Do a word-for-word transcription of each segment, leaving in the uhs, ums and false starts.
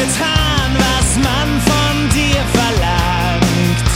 getan, was man von dir verlangt.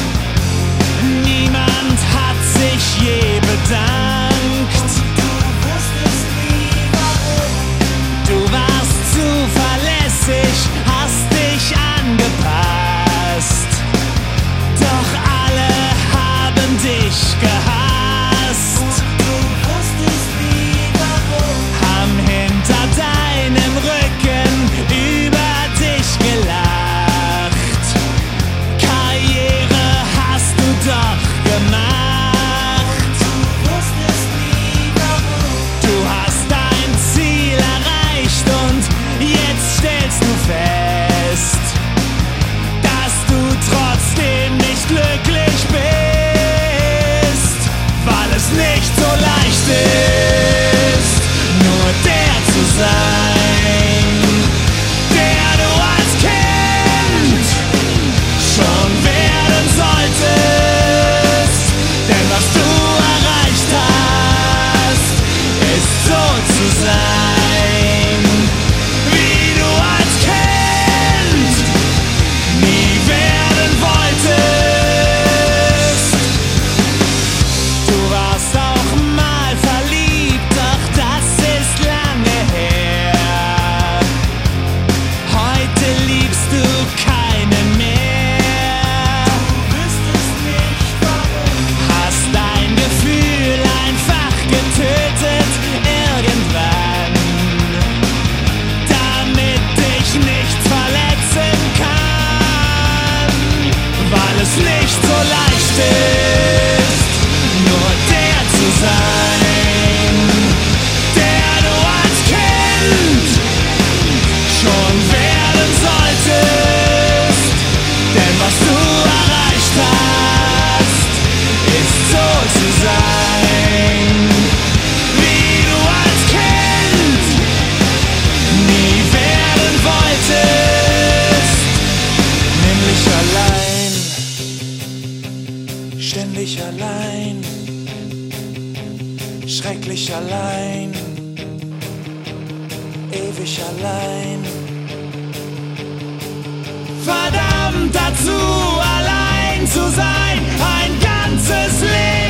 Niemand hat sich je bedankt. Du wusstest nie warum. Du warst zuverlässig, hast dich angepasst. Doch alle haben dich gehasst. Du wusstest nie warum. Haben hinter deinem Rücken über dich gelacht. Karriere hast du doch gemacht. Du wusstest nie warum. Du hast dein Ziel erreicht und jetzt stellst du fest, dass du trotzdem nicht glücklich bist, weil es nicht so leicht ist, nur der zu sein, der du als Kind schon werden solltest. Denn was du erreicht hast, ist so zu sein, wie du als Kind nie werden wolltest. Du warst auch mal verliebt, doch das ist lange her. Heute liebst du keinen mehr. Du wüsstest nicht warum. Hast dein Gefühl einfach getötet irgendwann, damit dich nichts verletzen kann, weil es nicht so leicht ist, nur der zu sein, der du als Kind schon werden solltest. Denn was du erreicht hast, ist so zu sein, wie du als Kind nie werden wolltest. Nämlich allein, ständig allein, schrecklich allein, ewig allein. Verdammt dazu, allein zu sein, ein ganzes Leben.